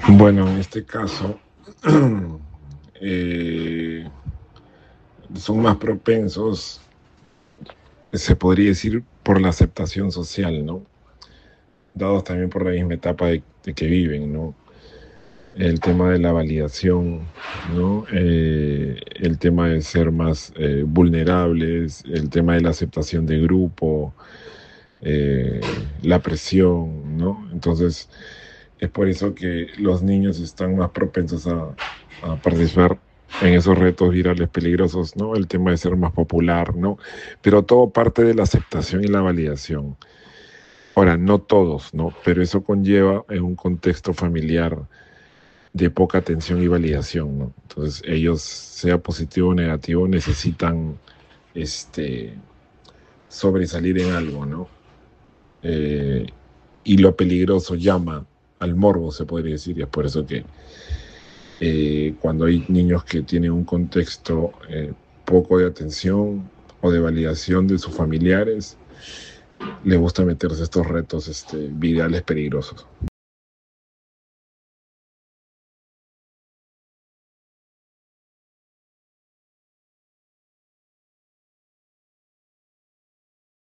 Bueno, en este caso, eh, son más propensos, se podría decir, por la aceptación social, ¿no? Dados también por la misma etapa de que viven, ¿no? El tema de la validación, ¿no? El tema de ser más vulnerables, el tema de la aceptación de grupo, eh, la presión, ¿no? Entonces, es por eso que los niños están más propensos a participar en esos retos virales peligrosos, ¿no? El tema de ser más popular, ¿no? Pero todo parte de la aceptación y la validación. Ahora, no todos, ¿no? Pero eso conlleva en un contexto familiar de poca atención y validación, ¿no? Entonces, ellos, sea positivo o negativo, necesitan este, sobresalir en algo, ¿no? Eh, y lo peligroso llama al morbo, se podría decir, y es por eso que cuando hay niños que tienen un contexto poco de atención o de validación de sus familiares, les gusta meterse a estos retos virales peligrosos.